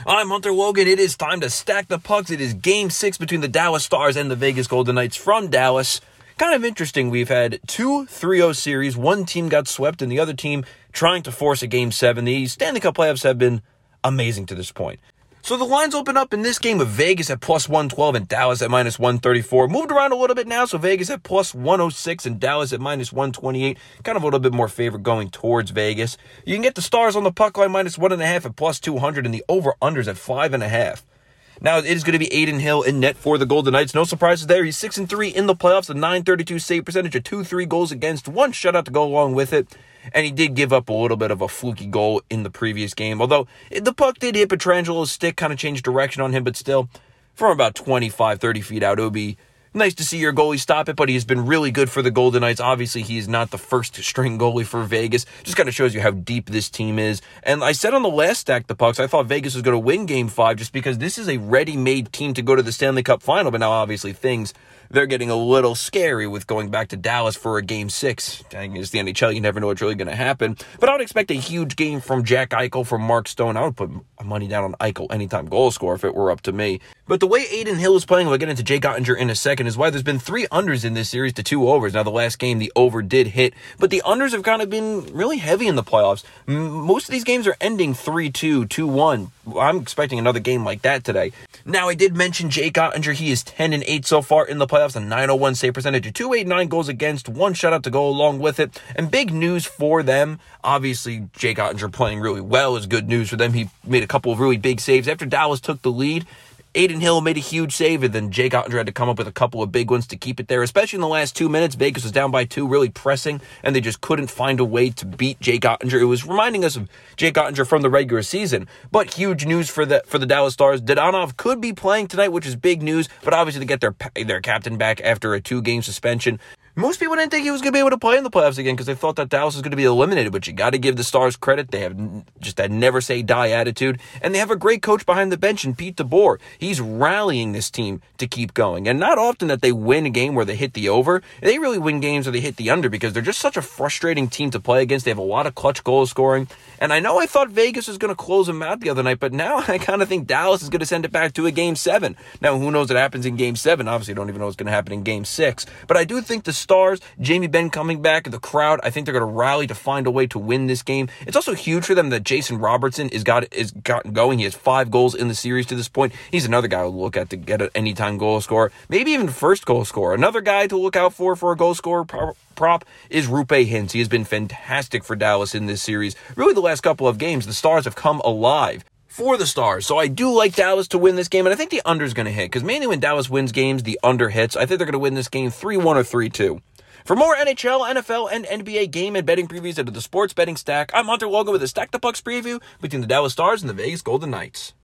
I'm Hunter Logan. It is time to stack the pucks. It is Game 6 between the Dallas Stars and the Vegas Golden Knights from Dallas. Kind of interesting. We've had two 3-0 series. One team got swept and the other team trying to force a Game 7. The Stanley Cup playoffs have been amazing to this point. So the lines open up in this game with Vegas at plus 112 and Dallas at minus 134. Moved around a little bit now, so Vegas at plus 106 and Dallas at minus 128. Kind of a little bit more favor going towards Vegas. You can get the Stars on the puck line minus 1.5 at plus 200 and the over-unders at 5.5. Now, it is going to be Adin Hill in net for the Golden Knights. No surprises there. He's 6-3 in the playoffs, a .932 save percentage, a 2-3 goals against, one shutout to go along with it. And he did give up a little bit of a fluky goal in the previous game. Although, the puck did hit Petrangelo's stick, kind of changed direction on him. But still, from about 25, 30 feet out, it would be nice to see your goalie stop it. But he has been really good for the Golden Knights. Obviously, he is not the first-string goalie for Vegas. Just kind of shows you how deep this team is. And I said on the last Stack the Pucks, I thought Vegas was going to win Game 5 just because this is a ready-made team to go to the Stanley Cup Final. But now, obviously, they're getting a little scary with going back to Dallas for a Game 6. Dang, it's the NHL. You never know what's really going to happen. But I would expect a huge game from Jack Eichel, from Mark Stone. I would put money down on Eichel anytime goal scorer if it were up to me. But the way Adin Hill is playing, we'll get into Jake Oettinger in a second, is why there's been 3 unders in this series to 2 overs. Now, the last game, the over did hit, but the unders have kind of been really heavy in the playoffs. Most of these games are ending 3-2, 2-1. I'm expecting another game like that today. Now, I did mention Jake Oettinger. He is 10-8 so far in the playoffs, a .901 save percentage, a 289 goals against, one shutout to go along with it. And big news for them, obviously, Jake Oettinger playing really well is good news for them. He made a couple of really big saves. After Dallas took the lead, Adin Hill made a huge save, and then Jake Oettinger had to come up with a couple of big ones to keep it there, especially in the last 2 minutes. Vegas was down by 2, really pressing, and they just couldn't find a way to beat Jake Oettinger. It was reminding us of Jake Oettinger from the regular season, but huge news for the Dallas Stars. Dadonov could be playing tonight, which is big news, but obviously to get their captain back after a 2-game suspension. Most people didn't think he was going to be able to play in the playoffs again because they thought that Dallas was going to be eliminated, but you got to give the Stars credit. They have just that never-say-die attitude, and they have a great coach behind the bench in Pete DeBoer. He's rallying this team to keep going, and not often that they win a game where they hit the over. They really win games where they hit the under because they're just such a frustrating team to play against. They have a lot of clutch goal scoring, and I know I thought Vegas was going to close them out the other night, but now I kind of think Dallas is going to send it back to a Game 7. Now, who knows what happens in Game 7? Obviously, I don't even know what's going to happen in Game 6, but I do think the Stars, Jamie Benn coming back, the crowd, I think they're going to rally to find a way to win this game. It's also huge for them that Jason Robertson is gotten going. He has 5 goals in the series to this point. He's another guy to look at to get an anytime goal scorer, maybe even first goal scorer. Another guy to look out for a goal scorer prop is Roope Hintz. He has been fantastic for Dallas in this series. Really, the last couple of games, the Stars have come alive for the Stars. So I do like Dallas to win this game, and I think the under is going to hit, because mainly when Dallas wins games, the under hits. I think they're going to win this game 3-1 or 3-2. For more NHL, NFL, and NBA game and betting previews into the Sports Betting Stack, I'm Hunter Logan with a Stack the Pucks preview between the Dallas Stars and the Vegas Golden Knights.